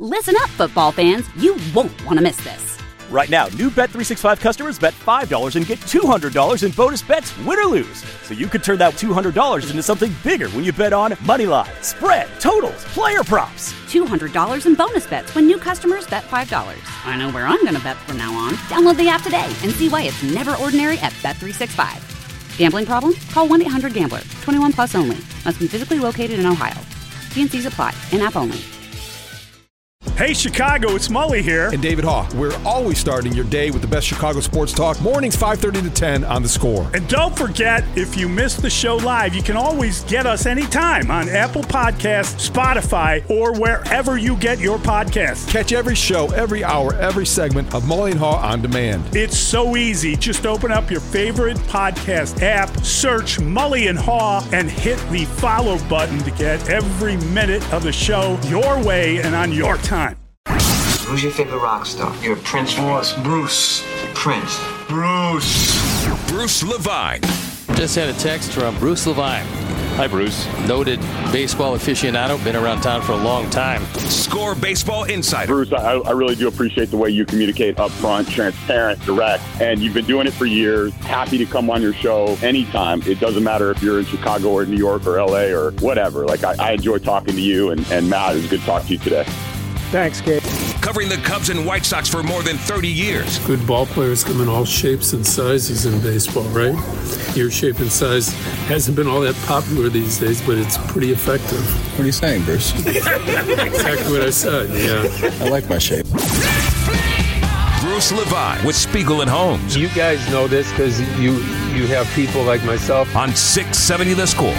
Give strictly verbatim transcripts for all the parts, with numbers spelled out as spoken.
Listen up, football fans. You won't want to miss this. Right now, new Bet three sixty-five customers bet five dollars and get two hundred dollars in bonus bets, win or lose. So you could turn that two hundred dollars into something bigger when you bet on money line, spread, totals, player props. two hundred dollars in bonus bets when new customers bet five dollars. I know where I'm going to bet from now on. Download the app today and see why it's never ordinary at Bet three sixty-five. Gambling problem? Call one eight hundred gambler. twenty-one plus only. Must be physically located in Ohio. T and C's apply. In-app only. Hey, Chicago, it's Mully here. And David Haugh. We're always starting your day with the best Chicago sports talk. Mornings five thirty to ten on The Score. And don't forget, if you missed the show live, you can always get us anytime on Apple Podcasts, Spotify, or wherever you get your podcasts. Catch every show, every hour, every segment of Mully and Haugh on demand. It's so easy. Just open up your favorite podcast app, search Mully and Haugh, and hit the follow button to get every minute of the show your way and on your time. Who's your favorite rock star? You're a Prince fan. Boss, Bruce. Prince. Bruce. Bruce Levine. Just had a text from Bruce Levine. Hi, Bruce. Noted baseball aficionado, been around town for a long time. Score Baseball Insider. Bruce, I, I really do appreciate the way you communicate upfront, transparent, direct, and you've been doing it for years. Happy to come on your show anytime. It doesn't matter if you're in Chicago or New York or L A or whatever. Like, I, I enjoy talking to you, and, and Matt, it was good to talk to you today. Thanks, Gabe. Covering the Cubs and White Sox for more than thirty years. Good ball players come in all shapes and sizes in baseball, right? Your shape and size hasn't been all that popular these days, but it's pretty effective. What are you saying, Bruce? Exactly what I said, yeah. I like my shape. Bruce Levine with Spiegel and Holmes. You guys know this because you, you have people like myself. On six seventy The Score.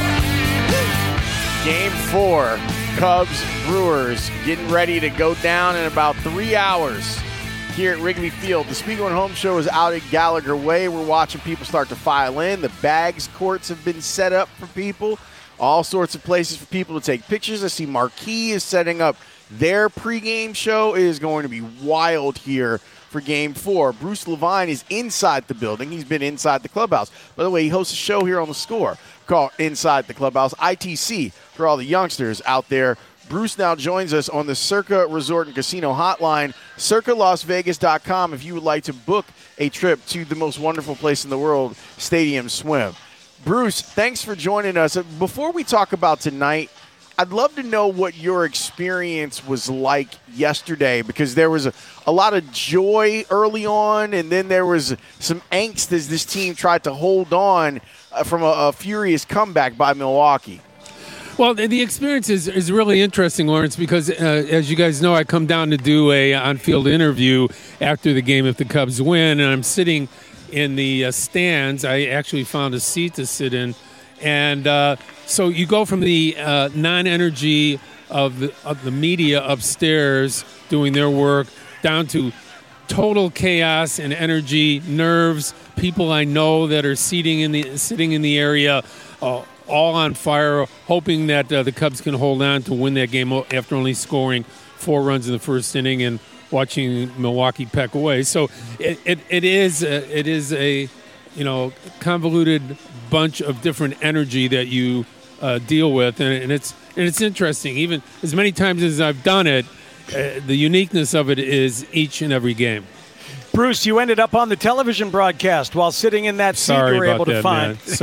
Game four. Cubs, Brewers getting ready to go down in about three hours here at Wrigley Field. The Spiegel and Holmes show is out at Gallagher Way. We're watching people start to file in. The bags courts have been set up for people. All sorts of places for people to take pictures. I see Marquee is setting up their pregame show. It is going to be wild here for Game four. Bruce Levine is inside the building. He's been inside the clubhouse. By the way, he hosts a show here on The Score called Inside the Clubhouse, I T C, for all the youngsters out there. Bruce now joins us on the Circa Resort and Casino hotline, circa las vegas dot com, if you would like to book a trip to the most wonderful place in the world, Stadium Swim. Bruce, thanks for joining us. Before we talk about tonight, I'd love to know what your experience was like yesterday, because there was a, a lot of joy early on, and then there was some angst as this team tried to hold on uh, from a, a furious comeback by Milwaukee. Well, the experience is, is really interesting, Lawrence, because uh, as you guys know, I come down to do a on-field interview after the game if the Cubs win, and I'm sitting in the uh, stands. I actually found a seat to sit in, and uh, so you go from the uh, non-energy of the, of the media upstairs doing their work down to total chaos and energy, nerves, people I know that are seating in the sitting in the area, uh, all on fire, hoping that uh, the Cubs can hold on to win that game after only scoring four runs in the first inning and watching Milwaukee peck away. So it it, it is a, it is a you know convoluted bunch of different energy that you uh, deal with, and, and it's and it's interesting. Even as many times as I've done it, uh, the uniqueness of it is each and every game. Bruce, you ended up on the television broadcast while sitting in that seat Sorry you were about able to that, find. Man.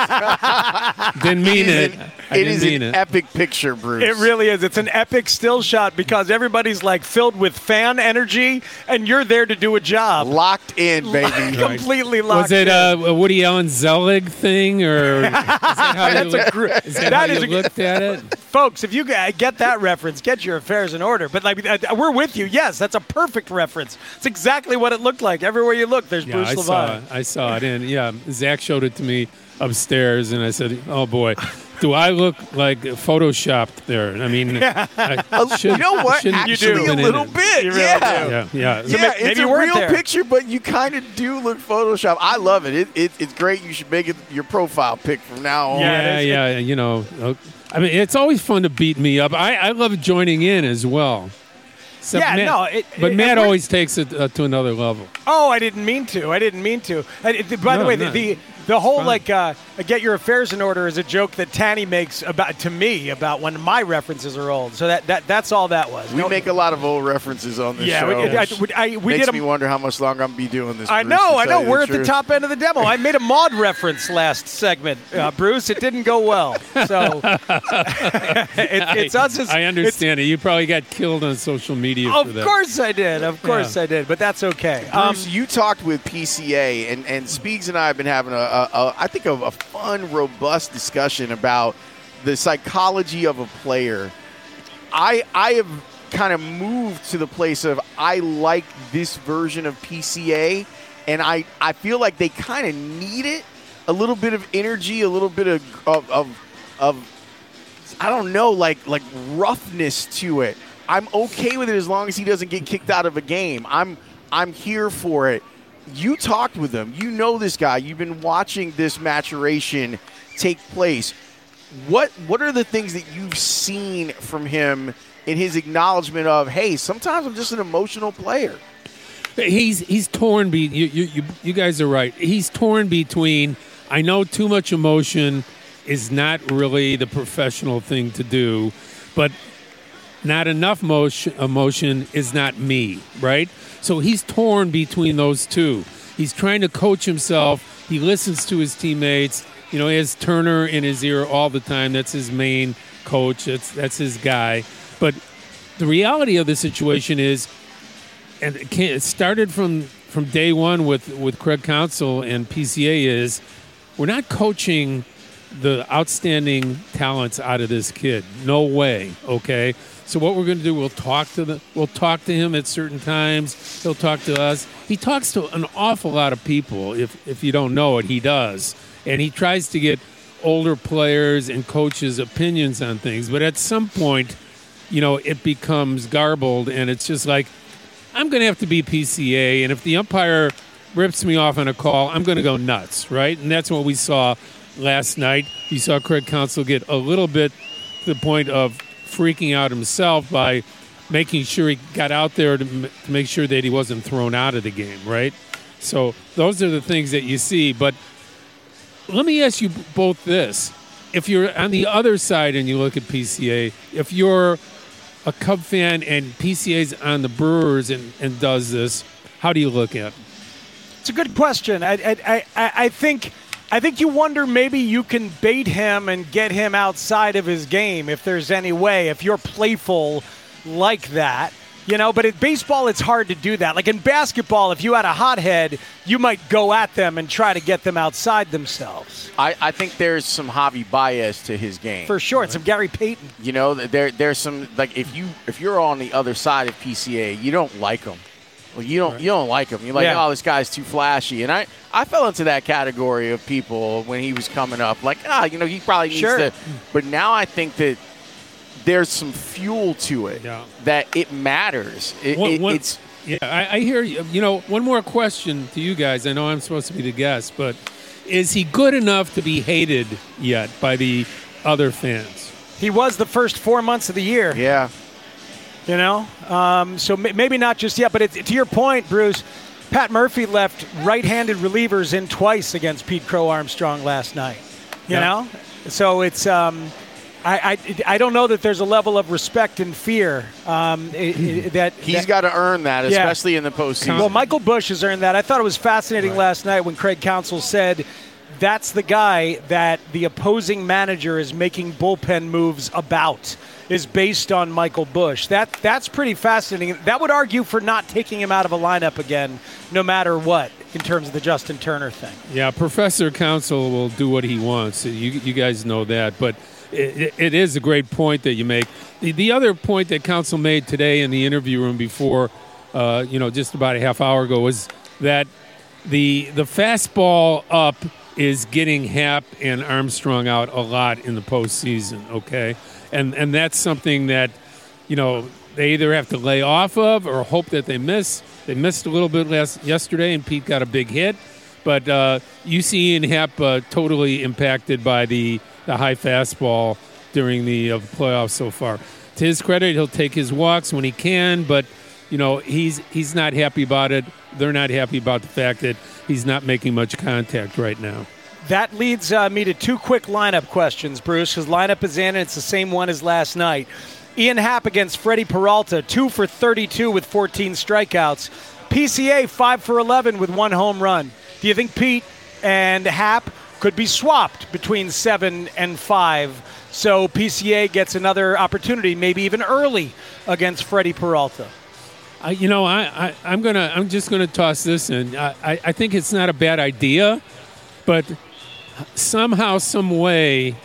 Sorry. Didn't mean it. An, I it didn't is mean an it. epic picture, Bruce. It really is. It's an epic still shot because everybody's like filled with fan energy, and you're there to do a job. Locked in, baby. Completely locked Was it in. a Woody Allen Zelig thing, or is that how That's you, a gr- is that that how is you a- looked at it? Folks, if you get that reference, get your affairs in order. But like, uh, we're with you. Yes, that's a perfect reference. It's exactly what it looked like. Everywhere you look, there's Yeah, Bruce I Levine. saw it. I saw it, and yeah, Zach showed it to me upstairs, and I said, "Oh boy, do I look like photoshopped there?" I mean, I should, you know what? shouldn't- Actually, shouldn't a have been little in it. bit. You really yeah. do. Yeah, yeah. Yeah, maybe it's you a weren't real there. picture, but you kind of do look Photoshopped. I love it. It, it. It's great. You should make it your profile pic from now on. Yeah, yeah, you know. uh, I mean, it's always fun to beat me up. I, I love joining in as well. Except Yeah, Matt, no, it- but it- Matt it- always takes it uh, to another level. Oh, I didn't mean to. I didn't mean to. And it- by the No, way, no. the, the The whole, like, uh, get your affairs in order is a joke that Tanny makes about to me about when my references are old. So that, that that's all that was. We no, make a lot of old references on this yeah, show. Yeah, we, I, I, we Makes did a, me wonder how much longer I'm going to be doing this, I Bruce, know, to I tell know. you We're the at the truth. top end of the demo. I made a Maud reference last segment, uh, Bruce. It didn't go well. So it, it's us. As, I understand it. You probably got killed on social media of for that. Of course I did. Of course Yeah. I did. But that's okay. Bruce, Um, you talked with P C A, and, and Speaks and I have been having, a, a, a I think, a, a fun, robust discussion about the psychology of a player. I I have kind of moved to the place of I like this version of P C A, and I, I feel like they kind of need it. A little bit of energy, a little bit of of, of, of I don't know, like like roughness to it. I'm okay with it as long as he doesn't get kicked out of a game. I'm I'm here for it. You talked with him. You know this guy. You've been watching this maturation take place. What what are the things that you've seen from him in his acknowledgement of, hey, sometimes I'm just an emotional player? He's he's torn. Be you, you you you guys are right. He's torn between. I know too much emotion is not really the professional thing to do, but not enough motion, emotion is not me, right? So he's torn between those two. He's trying to coach himself. He listens to his teammates. You know, he has Turner in his ear all the time. That's his main coach. That's that's his guy. But the reality of the situation is, and it, can't, it started from, from day one with, with Craig Counsell and P C A is, we're not coaching the outstanding talents out of this kid. No way, okay? So what we're going to do, we'll talk to the, we'll talk to him at certain times. He'll talk to us. He talks to an awful lot of people. If if you don't know it, he does, and he tries to get older players and coaches' opinions on things. But at some point, you know, it becomes garbled, and it's just like, I'm going to have to be P C A, and if the umpire rips me off on a call, I'm going to go nuts, right? And that's what we saw last night. You saw Craig Counsell get a little bit to the point of freaking out himself by making sure he got out there to, m- to make sure that he wasn't thrown out of the game, right? So those are the things that you see. But let me ask you both this. If you're on the other side and you look at P C A, if you're a Cub fan and P C A's on the Brewers and, and does this, how do you look at it? It's a good question. I, I, I, I think... I think you wonder maybe you can bait him and get him outside of his game if there's any way, if you're playful like that. You know, but in baseball, it's hard to do that. Like in basketball, if you had a hothead, you might go at them and try to get them outside themselves. I, I think there's some Javi Baez to his game. For sure. It's some Gary Payton. You know, there there's some, like, if, you, if you're on the other side of P C A, you don't like him. Well, you don't you don't like him. You're like, Yeah. oh, this guy's too flashy. And I, I fell into that category of people when he was coming up. Like, ah, you know, he probably needs Sure. to. But now I think that there's some fuel to it, Yeah. that it matters. It, One- it- one- it's Yeah, I, I hear you. You know, one more question to you guys. I know I'm supposed to be the guest, but is he good enough to be hated yet by the other fans? He was the first four months of the year. Yeah. You know? Um, so m- maybe not just yet, but it's, to your point, Bruce, Pat Murphy left right-handed relievers in twice against Pete Crow Armstrong last night. You Yeah. know? So it's um, I, I I don't know that there's a level of respect and fear um, it, it, that he's that, got to earn that, Yeah. especially in the postseason. Well, Michael Busch has earned that. I thought it was fascinating Right. last night when Craig Counsell said that's the guy that the opposing manager is making bullpen moves about, is based on Michael Busch. That that's pretty fascinating. That would argue for not taking him out of a lineup again, no matter what, in terms of the Justin Turner thing. Yeah, Professor Counsell will do what he wants. You you guys know that, but it, it is a great point that you make. The, the other point that Counsell made today in the interview room before, uh, you know, just about a half hour ago, was that the the fastball up is getting Happ and Armstrong out a lot in the postseason. Okay, and and that's something that, you know, they either have to lay off of or hope that they miss. They missed a little bit last yesterday, and Pete got a big hit. But uh, you see Ian Happ uh, totally impacted by the, the high fastball during the uh, playoffs so far. To his credit, he'll take his walks when he can, but you know he's he's not happy about it. They're not happy about the fact that he's not making much contact right now. That leads uh, me to two quick lineup questions, Bruce, because lineup is in, and it's the same one as last night. Ian Happ against Freddie Peralta, two for thirty-two with fourteen strikeouts. P C A, five for eleven with one home run. Do you think Pete and Happ could be swapped between seven and five, so P C A gets another opportunity, maybe even early, against Freddie Peralta? Uh, you know, I, I, I'm gonna, I'm just gonna toss this in. I, I, I think it's not a bad idea, but somehow, some way,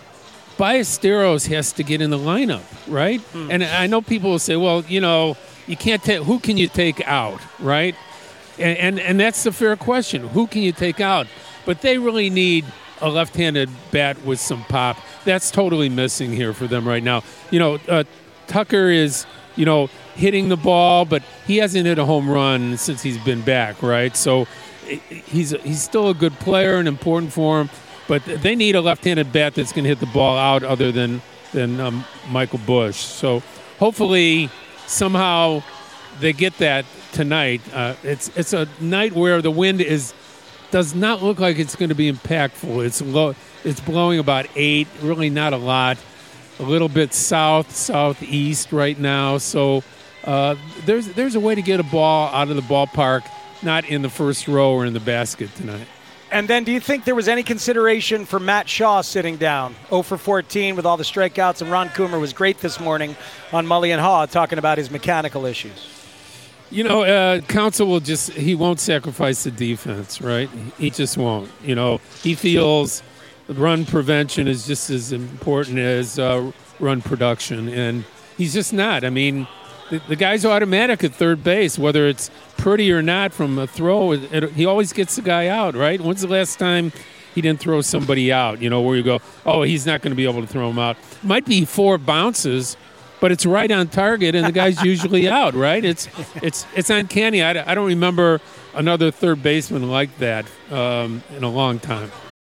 Ballesteros has to get in the lineup, right? Hmm. And I know people will say, well, you know, you can't take. Who can you take out, right? And, and and that's the fair question. Who can you take out? But they really need a left-handed bat with some pop. That's totally missing here for them right now. You know, uh, Tucker is, you know, hitting the ball, but he hasn't hit a home run since he's been back, right? So he's he's still a good player and important for him, but they need a left-handed bat that's going to hit the ball out other than, than um, Michael Busch. So hopefully somehow they get that tonight. Uh, it's it's a night where the wind is does not look like it's going to be impactful. It's low. It's blowing about eight, really not a lot. A little bit south, southeast right now. So uh, there's there's a way to get a ball out of the ballpark, not in the first row or in the basket tonight. And then do you think there was any consideration for Matt Shaw sitting down? oh for fourteen with all the strikeouts, and Ron Coomer was great this morning on Mully and Haw talking about his mechanical issues. You know, uh, Counsell will just, he won't sacrifice the defense, right? He just won't. You know, he feels run prevention is just as important as uh, run production, and he's just not. I mean, the, the guy's automatic at third base, whether it's pretty or not from a throw. It, it, he always gets the guy out, right? When's the last time he didn't throw somebody out, you know, where you go, oh, he's not going to be able to throw him out? Might be four bounces, but it's right on target, and the guy's usually out, right? It's it's it's uncanny. I, I don't remember another third baseman like that um, in a long time.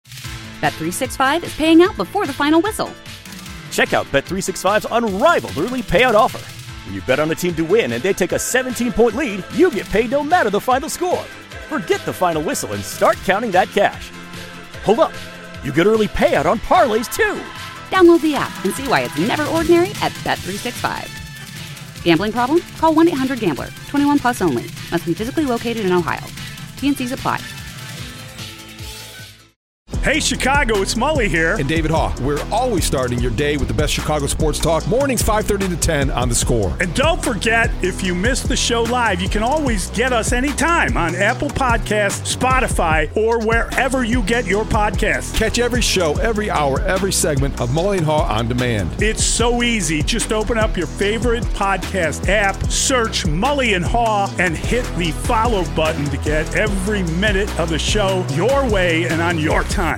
Bet three sixty-five is paying out before the final whistle. Check out Bet three sixty-five's unrivaled early payout offer. When you bet on a team to win and they take a seventeen-point lead, you get paid no matter the final score. Forget the final whistle and start counting that cash. Hold up. You get early payout on parlays, too. Download the app and see why it's never ordinary at Bet three sixty-five. Gambling problem? Call one eight hundred gambler. twenty-one plus only. Must be physically located in Ohio. T N Cs apply. Hey, Chicago, it's Mully here. And David Haw. We're always starting your day with the best Chicago sports talk. Mornings five thirty to ten on The Score. And don't forget, if you missed the show live, you can always get us anytime on Apple Podcasts, Spotify, or wherever you get your podcasts. Catch every show, every hour, every segment of Mully and Haw on demand. It's so easy. Just open up your favorite podcast app, search Mully and Haw, and hit the follow button to get every minute of the show your way and on your time.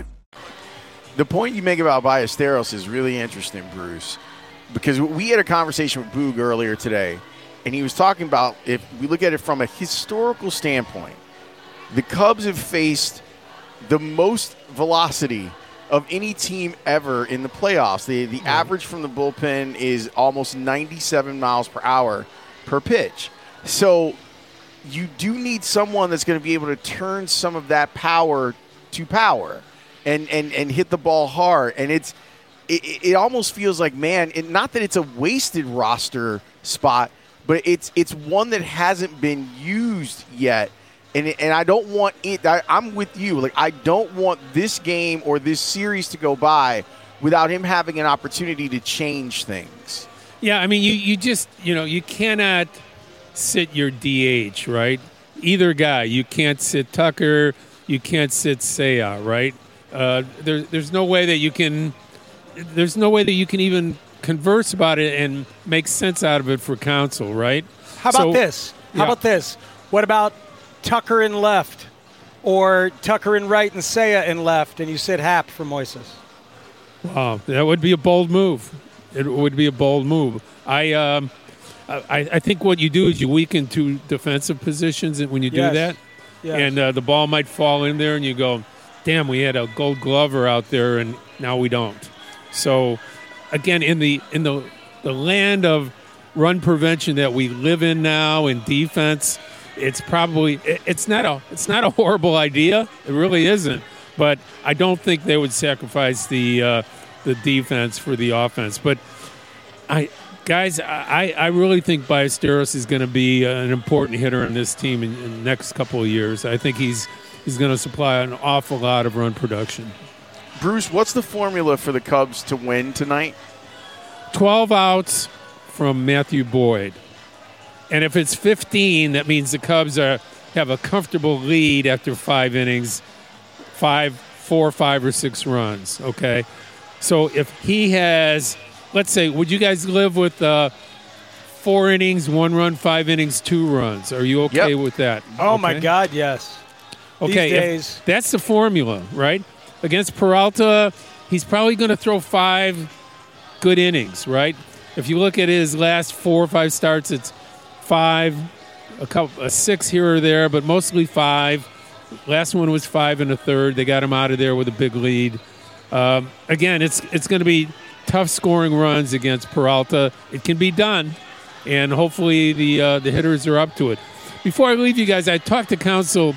The point you make about Ballesteros is really interesting, Bruce, because we had a conversation with Boog earlier today, and he was talking about, if we look at it from a historical standpoint, the Cubs have faced the most velocity of any team ever in the playoffs. The, the average from the bullpen is almost ninety-seven miles per hour per pitch. So you do need someone that's going to be able to turn some of that power to power. And, and and hit the ball hard. And it's it, it almost feels like, man, it, not that it's a wasted roster spot, but it's it's one that hasn't been used yet. And and I don't want it. I, I'm with you. Like, I don't want this game or this series to go by without him having an opportunity to change things. Yeah, I mean, you, you just, you know, you cannot sit your D H, right? Either guy. You can't sit Tucker. You can't sit Seiya, right? Uh, there, there's no way that you can. There's no way that you can even converse about it and make sense out of it for Counsell, right? How about so, this? How yeah. about this? What about Tucker in left, or Tucker in right and Seiya in left, and you sit Happ for Moises? Wow, that would be a bold move. It would be a bold move. I, um, I, I think what you do is you weaken two defensive positions when you do yes. that, yes. and uh, the ball might fall in there, and you go, damn, we had a Gold Glover out there, and now we don't. So, again, in the in the the land of run prevention that we live in now in defense, it's probably it's not a it's not a horrible idea. It really isn't. But I don't think they would sacrifice the uh, the defense for the offense. But I, guys, I, I really think Ballesteros is going to be an important hitter in this team in, in the next couple of years. I think he's he's going to supply an awful lot of run production. Bruce, what's the formula for the Cubs to win tonight? twelve outs from Matthew Boyd. And if it's fifteen, that means the Cubs are have a comfortable lead after five innings, five, four, five, or six runs, okay? So if he has, let's say, would you guys live with uh, four innings, one run, five innings, two runs? Are you okay yep. with that? Oh, okay? my God, yes. Okay, These days. That's the formula, right? Against Peralta, he's probably going to throw five good innings, right? If you look at his last four or five starts, it's five, a couple, a six here or there, but mostly five. Last one was five and a third. They got him out of there with a big lead. Um, again, it's it's going to be tough scoring runs against Peralta. It can be done, and hopefully the uh, the hitters are up to it. Before I leave you guys, I talked to Counsell,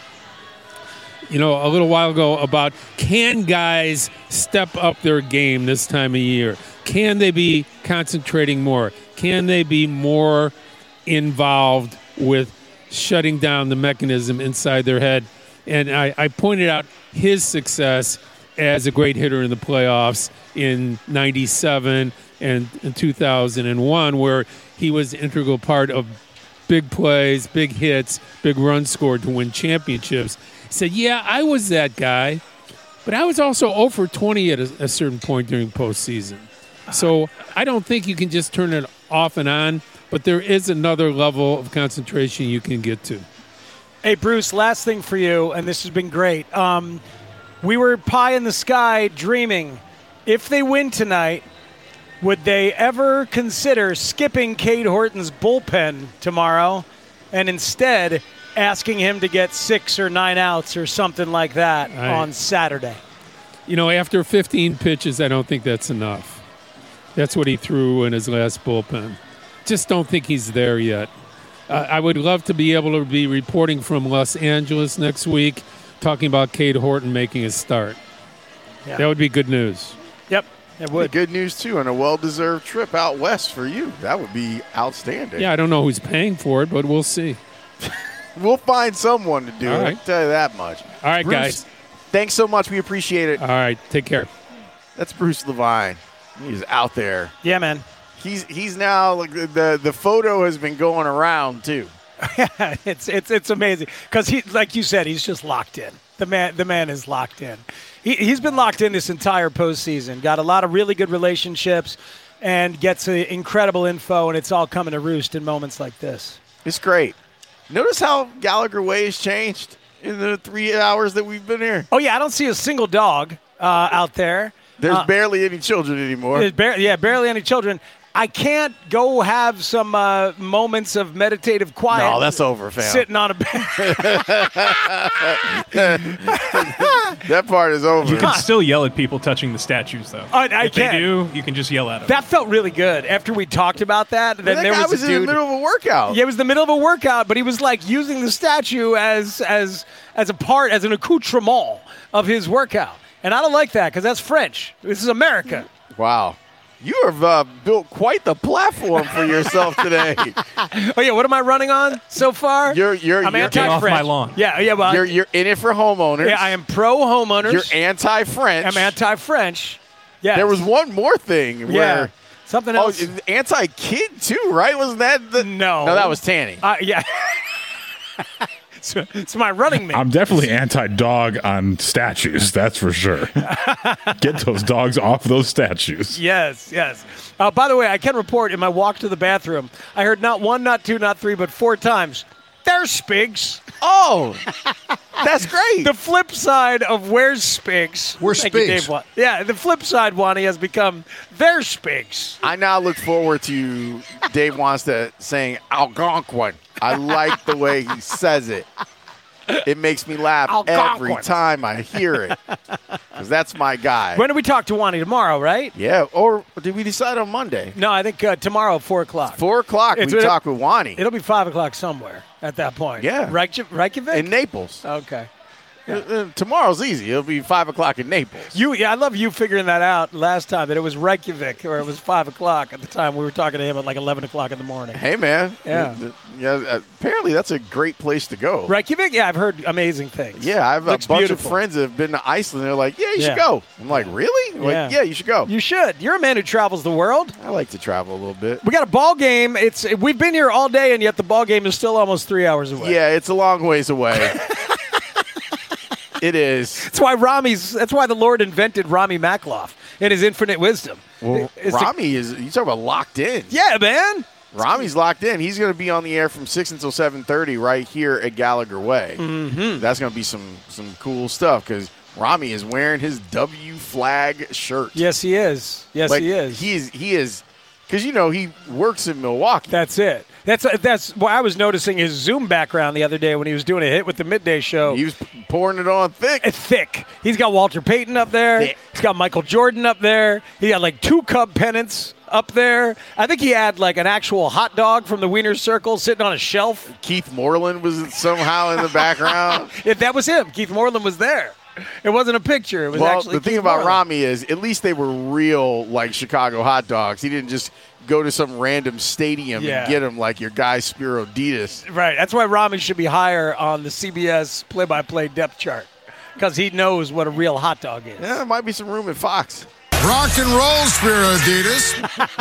you know, a little while ago about can guys step up their game this time of year? Can they be concentrating more? Can they be more involved with shutting down the mechanism inside their head? And I, I pointed out his success as a great hitter in the playoffs in ninety-seven and in two thousand one, where he was an integral part of big plays, big hits, big runs scored to win championships. He said, yeah, I was that guy, but I was also zero for twenty at a, a certain point during postseason. So I don't think you can just turn it off and on, but there is another level of concentration you can get to. Hey, Bruce, last thing for you, and this has been great. Um, we were pie in the sky dreaming. If they win tonight, would they ever consider skipping Cade Horton's bullpen tomorrow and instead asking him to get six or nine outs or something like that I, on Saturday? You know, after fifteen pitches, I don't think that's enough. That's what he threw in his last bullpen. Just don't think he's there yet. Uh, I would love to be able to be reporting from Los Angeles next week, talking about Cade Horton making a start. Yeah. That would be good news. Yep, it would. Good news, too, and a well-deserved trip out west for you. That would be outstanding. Yeah, I don't know who's paying for it, but we'll see. We'll find someone to do All it. right. I'll tell you that much. All right, Bruce, guys. Thanks so much. We appreciate it. All right, take care. That's Bruce Levine. He's out there. Yeah, man. He's he's now like the the photo has been going around too. Yeah, it's it's it's amazing because he, like you said, he's just locked in. The man the man is locked in. He he's been locked in this entire postseason. Got a lot of really good relationships, and gets a, incredible info, and it's all coming to roost in moments like this. It's great. Notice how Gallagher Way has changed in the three hours that we've been here. Oh yeah, I don't see a single dog uh, out there. There's uh, barely any children anymore. There's bar- yeah, barely any children. I can't go have some uh, moments of meditative quiet. No, that's over, fam. Sitting on a bed. That part is over. You can still yell at people touching the statues, though. I, I if can. they do, you can just yell at them. That felt really good. After we talked about that, then that there guy was, was a in dude, the middle of a workout. Yeah, it was the middle of a workout, but he was like using the statue as as as a part, as an accoutrement of his workout. And I don't like that because that's French. This is America. Wow. You have uh, built quite the platform for yourself today. Oh yeah, what am I running on so far? You're you're I'm you're anti-French. off my lawn. Yeah, yeah. Well, you're you're in it for homeowners. yeah, I am pro homeowners. You're anti-French. I'm anti-French. Yeah. There was one more thing yeah. where Something oh, else. anti-kid too, right? Wasn't that the No. No, that was Tanny. Uh, yeah. So it's my running mate. I'm definitely anti-dog on statues, that's for sure. Get those dogs off those statues. Yes, yes. Uh, by the way, I can report in my walk to the bathroom, I heard not one, not two, not three, but four times, there's Spigs. Oh, that's great. The flip side of where's Spigs. Where's Thank you, Spigs? Dave Wa- Yeah, the flip side, Wani, has become there's Spigs. I now look forward to Dave wants to saying Algonquin. I like the way he says it. It makes me laugh Algonquin. every time I hear it because that's my guy. When do we talk to Wani? Tomorrow, right? Yeah, or did we decide on Monday? No, I think uh, tomorrow at four o'clock. Four o'clock, It's- we it'll- talk with Wani It'll be five o'clock somewhere at that point. Yeah. Reykjavik? Reykjavik? in Naples. Okay. Yeah. Uh, tomorrow's easy. It'll be five o'clock in Naples. You, yeah, I love you figuring that out last time that it was Reykjavik or it was five o'clock at the time we were talking to him at like eleven o'clock in the morning. Hey, man. Yeah. Yeah. Apparently, that's a great place to go. Reykjavik? Yeah, I've heard amazing things. Yeah, I have Looks a bunch beautiful. of friends that have been to Iceland. They're like, yeah, you Yeah. should go. I'm like, really? I'm Yeah. like, yeah, you should go. You should. You're a man who travels the world. I like to travel a little bit. We got a ball game. It's we've been here all day, and yet the ball game is still almost three hours away. Yeah, it's a long ways away. It is. That's why Rami's. That's why the Lord invented Rami Makloff in His infinite wisdom. Well, It's to- Rami is. You talk about locked in. yeah, man. Rami's locked in. He's going to be on the air from six until seven thirty right here at Gallagher Way. Mm-hmm. That's going to be some some cool stuff because Rami is wearing his W flag shirt. Yes, he is. Yes, Like, he is. He is. He is. Because you know he works in Milwaukee. That's it. That's that's why I was noticing his Zoom background the other day when he was doing a hit with the midday show. He was pouring it on thick. It's thick. He's got Walter Payton up there. Thick. He's got Michael Jordan up there. He got like two Cub pennants up there. I think he had like an actual hot dog from the Wiener Circle sitting on a shelf. Keith Moreland was somehow in the background. If that was him. Keith Moreland was there. It wasn't a picture. It was Well, actually the thing Keith about Moreland. Rami is at least they were real, like Chicago hot dogs. He didn't just go to some random stadium Yeah. and get them like your guy Spiro Ditas. Right. That's why Rami should be higher on the C B S play-by-play depth chart because he knows what a real hot dog is. Yeah, there might be some room at Fox. Rock and roll, Spiro Adidas.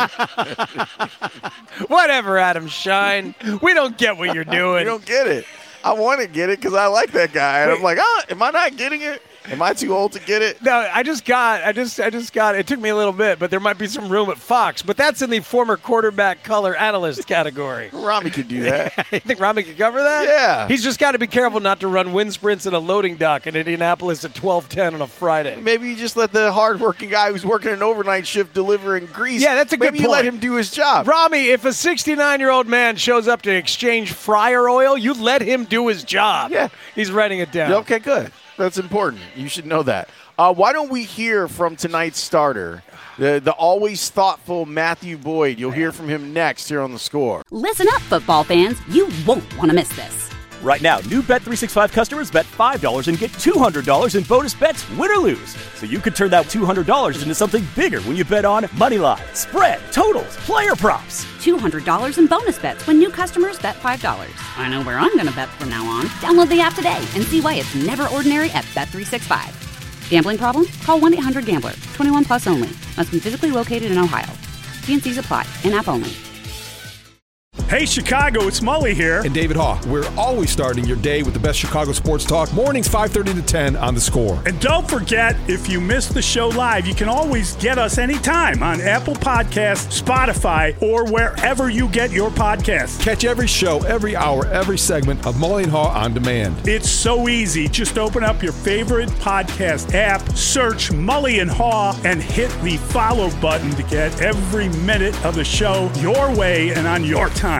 Whatever, Adam Shine. We don't get what you're doing. You don't get it. I want to get it because I like that guy. And I'm like, ah, am I not getting it? Am I too old to get it? No, I just got, I just, I just got. It took me a little bit, but there might be some room at Fox. But that's in the former quarterback color analyst category. Rami could do that. You think Rami could cover that? Yeah. He's just got to be careful not to run wind sprints in a loading dock in Indianapolis at twelve ten on a Friday. Maybe you just let the hardworking guy who's working an overnight shift deliver in Greece. Yeah, that's a good Maybe you let point. him do his job. Rami, if a sixty-nine-year-old man shows up to exchange fryer oil, you let him do his job. Yeah. He's writing it down. Okay, good. That's important. You should know that. Uh, why don't we hear from tonight's starter, the, the always thoughtful Matthew Boyd? You'll hear from him next here on The Score. Listen up, football fans. You won't want to miss this. Right now, new Bet three sixty-five customers bet five dollars and get two hundred dollars in bonus bets, win or lose. So you could turn that two hundred dollars into something bigger when you bet on moneyline, spread, totals, player props. two hundred dollars in bonus bets when new customers bet five dollars. I know where I'm going to bet from now on. Download the app today and see why it's never ordinary at Bet three sixty-five. Gambling problem? Call one eight hundred gambler. twenty-one plus only. Must be physically located in Ohio. T and C's apply. In-app only. Hey, Chicago, it's Mully here. And David Haw. We're always starting your day with the best Chicago sports talk. Mornings five thirty to ten on The Score. And don't forget, if you missed the show live, you can always get us anytime on Apple Podcasts, Spotify, or wherever you get your podcasts. Catch every show, every hour, every segment of Mully and Haw on demand. It's so easy. Just open up your favorite podcast app, search Mully and Haw, and hit the follow button to get every minute of the show your way and on your time.